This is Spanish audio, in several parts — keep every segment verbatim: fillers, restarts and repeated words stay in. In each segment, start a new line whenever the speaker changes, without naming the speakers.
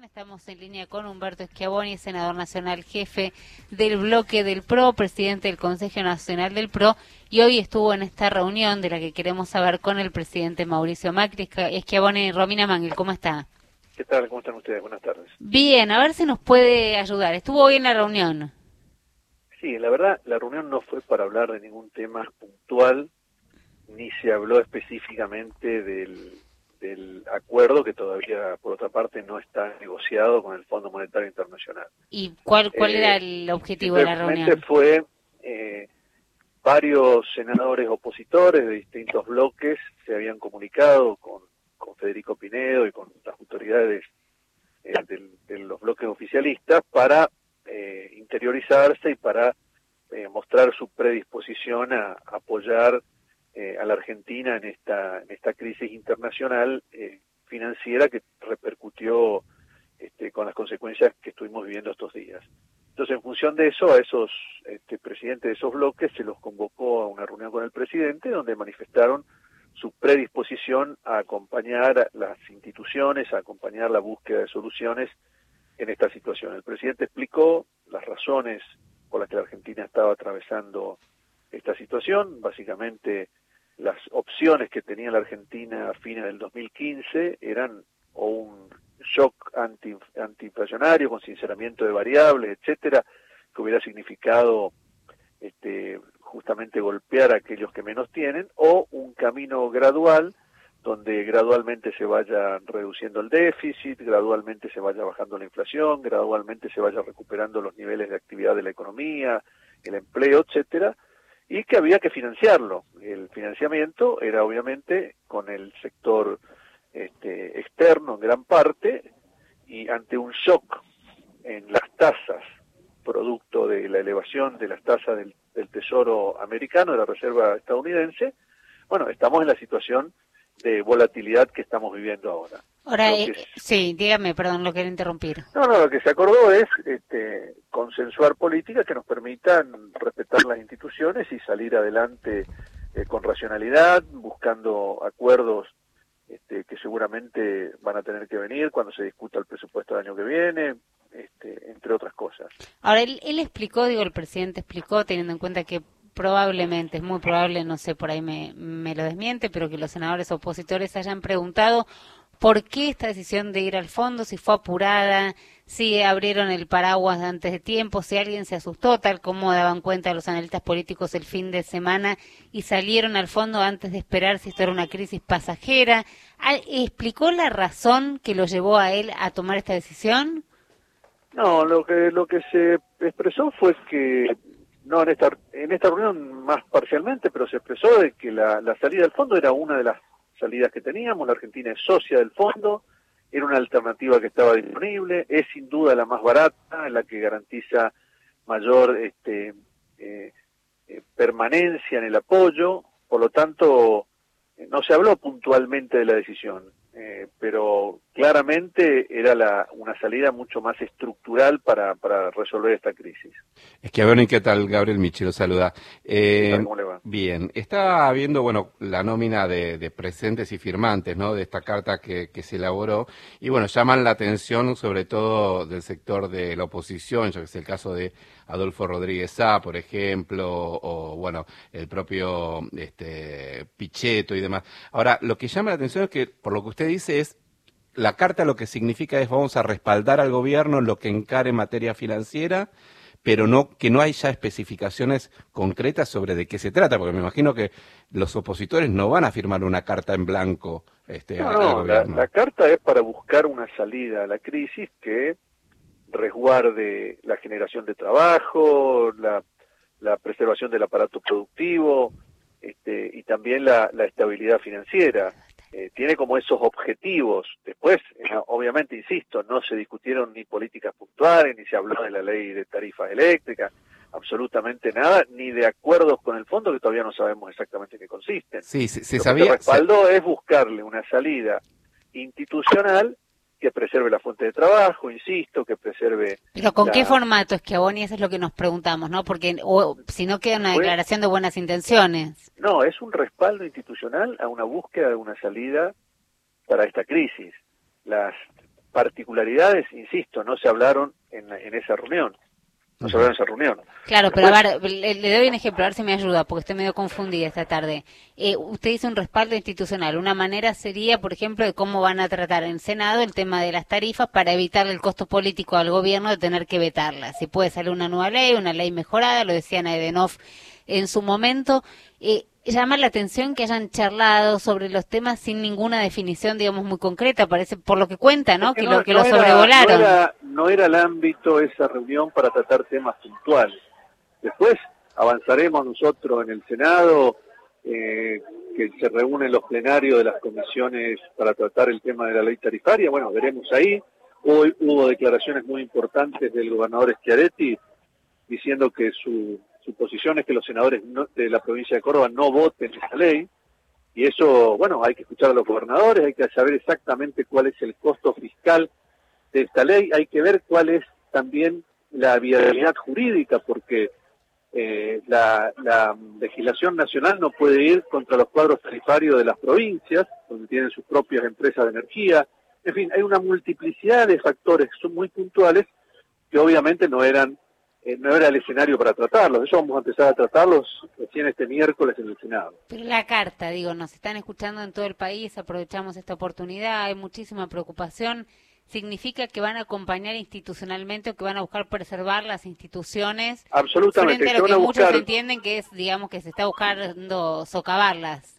Estamos en línea con Humberto Schiavoni, senador nacional, jefe del bloque del P R O, presidente del Consejo Nacional del P R O, y hoy estuvo en esta reunión de la que queremos saber con el presidente Mauricio Macri. Schiavoni, Romina Mangel, ¿cómo está?
¿Qué tal? ¿Cómo están ustedes? Buenas tardes.
Bien, a ver si nos puede ayudar. ¿Estuvo hoy en la reunión?
Sí, la verdad, la reunión no fue para hablar de ningún tema puntual, ni se habló específicamente del... del acuerdo que todavía, por otra parte, no está negociado con el Fondo Monetario Internacional.
¿Y cuál cuál
eh,
era el objetivo de la reunión?
Fue eh, varios senadores opositores de distintos bloques se habían comunicado con, con Federico Pinedo y con las autoridades eh, del, de los bloques oficialistas para eh, interiorizarse y para eh, mostrar su predisposición a, a apoyar Eh, a la Argentina en esta en esta crisis internacional eh, financiera que repercutió este, con las consecuencias que estuvimos viviendo estos días. Entonces, en función de eso, a esos este, presidentes de esos bloques se los convocó a una reunión con el presidente, donde manifestaron su predisposición a acompañar a las instituciones, a acompañar la búsqueda de soluciones en esta situación. El presidente explicó las razones por las que la Argentina estaba atravesando esta situación, básicamente las opciones que tenía la Argentina a fines del dos mil quince eran o un shock anti, antiinflacionario con sinceramiento de variables, etcétera, que hubiera significado este, justamente golpear a aquellos que menos tienen, o un camino gradual donde gradualmente se vaya reduciendo el déficit, gradualmente se vaya bajando la inflación, gradualmente se vaya recuperando los niveles de actividad de la economía, el empleo, etcétera, y que había que financiarlo. El financiamiento era obviamente con el sector este, externo en gran parte, y ante un shock en las tasas, producto de la elevación de las tasas del, del Tesoro americano, de la Reserva estadounidense, bueno, estamos en la situación de volatilidad que estamos viviendo ahora.
Ahora, eh, sí, dígame, perdón, lo quiero interrumpir.
No, no, lo que se acordó es este, consensuar políticas que nos permitan respetar las instituciones y salir adelante eh, con racionalidad, buscando acuerdos este, que seguramente van a tener que venir cuando se discuta el presupuesto del año que viene, este, entre otras cosas.
Ahora, él, él explicó, digo, el presidente explicó, teniendo en cuenta que probablemente, es muy probable, no sé, por ahí me, me lo desmiente, pero que los senadores opositores hayan preguntado por qué esta decisión de ir al fondo, si fue apurada, si abrieron el paraguas antes de tiempo, si alguien se asustó, tal como daban cuenta los analistas políticos el fin de semana, y salieron al fondo antes de esperar si esto era una crisis pasajera. ¿Explicó la razón que lo llevó a él a tomar esta decisión?
No, lo que lo que se expresó fue que, no en esta en esta reunión más parcialmente, pero se expresó de que la, la salida del fondo era una de las salidas que teníamos. La Argentina es socia del fondo, era una alternativa que estaba disponible, es sin duda la más barata, la que garantiza mayor este, eh, eh, permanencia en el apoyo, por lo tanto eh, no se habló puntualmente de la decisión, eh, pero claramente era la, una salida mucho más estructural para, para resolver esta crisis.
Es que, bueno, ¿y qué tal? Gabriel Michi lo saluda. Eh,
¿Cómo le va?
Bien, está viendo, bueno, la nómina de, de presentes y firmantes, ¿no?, de esta carta que, que se elaboró, y bueno, llaman la atención sobre todo del sector de la oposición, yo que sé, el caso de Adolfo Rodríguez Sá, por ejemplo, o bueno, el propio este, Pichetto y demás. Ahora, lo que llama la atención es que, por lo que usted dice, es la carta lo que significa es vamos a respaldar al gobierno en lo que encare en materia financiera, pero no que no hay ya especificaciones concretas sobre de qué se trata, porque me imagino que los opositores no van a firmar una carta en blanco este,
no,
al,
no,
al gobierno.
La, la carta es para buscar una salida a la crisis que resguarde la generación de trabajo, la, la preservación del aparato productivo este, y también la, la estabilidad financiera. Eh, tiene como esos objetivos. Después, eh, obviamente, insisto, no se discutieron ni políticas puntuales, ni se habló de la ley de tarifas eléctricas, absolutamente nada, ni de acuerdos con el fondo que todavía no sabemos exactamente en qué consisten.
Sí, se, se
Lo
sabía.
que se respaldó se... es buscarle una salida institucional que preserve la fuente de trabajo, insisto, que preserve...
Pero ¿con
la...
qué formato, Schiavoni? Eso es lo que nos preguntamos, ¿no? Porque o, si no queda una declaración de buenas intenciones.
No, es un respaldo institucional a una búsqueda de una salida para esta crisis. Las particularidades, insisto, no se hablaron en, en esa reunión. No se hablaron en esa reunión.
Claro, pero
Después,
a ver, le, le doy un ejemplo, a ver si me ayuda, porque estoy medio confundida esta tarde. Eh, usted dice un respaldo institucional. Una manera sería, por ejemplo, de cómo van a tratar en Senado el tema de las tarifas para evitar el costo político al gobierno de tener que vetarlas. Si puede salir una nueva ley, una ley mejorada, lo decía Edenhoff en su momento. Eh, llama la atención que hayan charlado sobre los temas sin ninguna definición, digamos, muy concreta, parece, por lo que cuenta, ¿no? Que,
no,
lo, que
no
lo
era,
sobrevolaron.
No era, no era el ámbito esa reunión para tratar temas puntuales. Después avanzaremos nosotros en el Senado, eh, que se reúnen los plenarios de las comisiones para tratar el tema de la ley tarifaria. Bueno, veremos ahí. Hoy hubo declaraciones muy importantes del gobernador Schiaretti diciendo que su su posición es que los senadores no, de la provincia de Córdoba no voten esa ley, y eso, bueno, hay que escuchar a los gobernadores, hay que saber exactamente cuál es el costo fiscal de esta ley, hay que ver cuál es también la viabilidad jurídica, porque eh, la, la legislación nacional no puede ir contra los cuadros tarifarios de las provincias, donde tienen sus propias empresas de energía, en fin, hay una multiplicidad de factores que son muy puntuales, que obviamente no eran Eh, no era el escenario para tratarlos. Eso vamos a empezar a tratarlos recién este miércoles en el Senado.
Pero la carta, digo, nos están escuchando en todo el país, aprovechamos esta oportunidad, hay muchísima preocupación. ¿Significa que van a acompañar institucionalmente o que van a buscar preservar las instituciones?
Absolutamente.
Frente a lo que, que muchos
buscar...
entienden que es, digamos, que se está buscando socavarlas.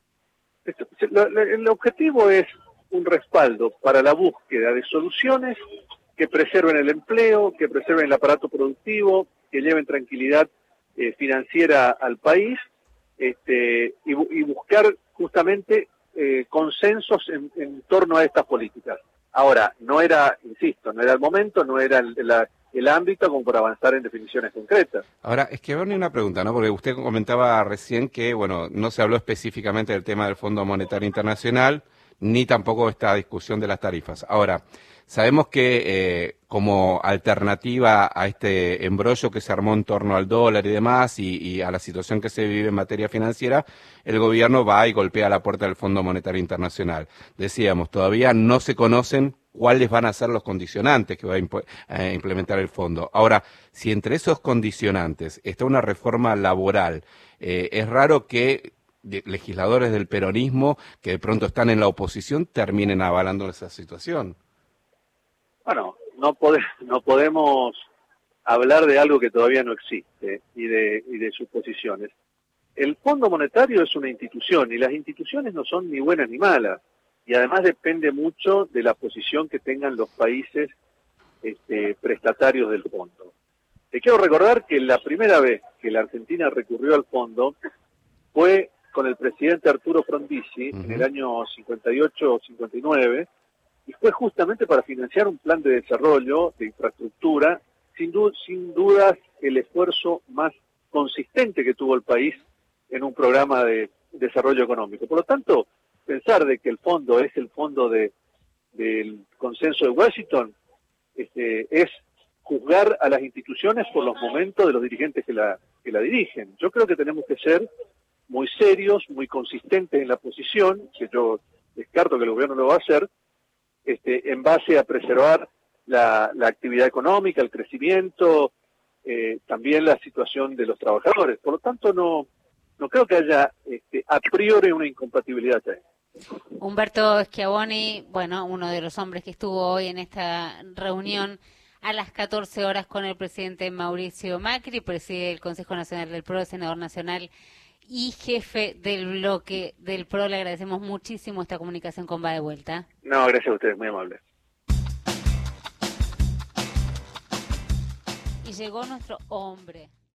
El objetivo es un respaldo para la búsqueda de soluciones que preserven el empleo, que preserven el aparato productivo, que lleven tranquilidad eh, financiera al país, este, y, y buscar justamente eh, consensos en, en torno a estas políticas. Ahora, no era, insisto, no era el momento, no era el, la, el ámbito como para avanzar en definiciones concretas.
Ahora, es que Bernie, una pregunta, ¿no? Porque usted comentaba recién que, bueno, no se habló específicamente del tema del Fondo Monetario Internacional, ni tampoco esta discusión de las tarifas. Ahora, sabemos que eh, como alternativa a este embrollo que se armó en torno al dólar y demás y, y a la situación que se vive en materia financiera, el gobierno va y golpea la puerta del Fondo Monetario Internacional. Decíamos, todavía no se conocen cuáles van a ser los condicionantes que va a imp- eh, implementar el fondo. Ahora, si entre esos condicionantes está una reforma laboral, eh, es raro que de legisladores del peronismo que de pronto están en la oposición terminen avalando esa situación.
Bueno, no, pode, no podemos hablar de algo que todavía no existe y de, y de suposiciones. El Fondo Monetario es una institución y las instituciones no son ni buenas ni malas y además depende mucho de la posición que tengan los países este, prestatarios del fondo. Te quiero recordar que la primera vez que la Argentina recurrió al fondo fue con el presidente Arturo Frondizi uh-huh. en el año cincuenta y ocho o cincuenta y nueve, y fue justamente para financiar un plan de desarrollo, de infraestructura, sin, du- sin dudas el esfuerzo más consistente que tuvo el país en un programa de desarrollo económico. Por lo tanto, pensar de que el fondo es el fondo de, del consenso de Washington este, es juzgar a las instituciones por los momentos de los dirigentes que la, que la dirigen. Yo creo que tenemos que ser muy serios, muy consistentes en la posición, que yo descarto que el gobierno lo va a hacer, este, en base a preservar la, la actividad económica, el crecimiento, eh, también la situación de los trabajadores. Por lo tanto, no, no creo que haya este, a priori una incompatibilidad ahí.
Humberto Schiavoni, bueno, uno de los hombres que estuvo hoy en esta reunión a las catorce horas con el presidente Mauricio Macri, preside el Consejo Nacional del P R O, senador nacional y jefe del bloque del P R O. Le agradecemos muchísimo esta comunicación con Va de Vuelta.
No, gracias a ustedes, muy amables.
Y llegó nuestro hombre.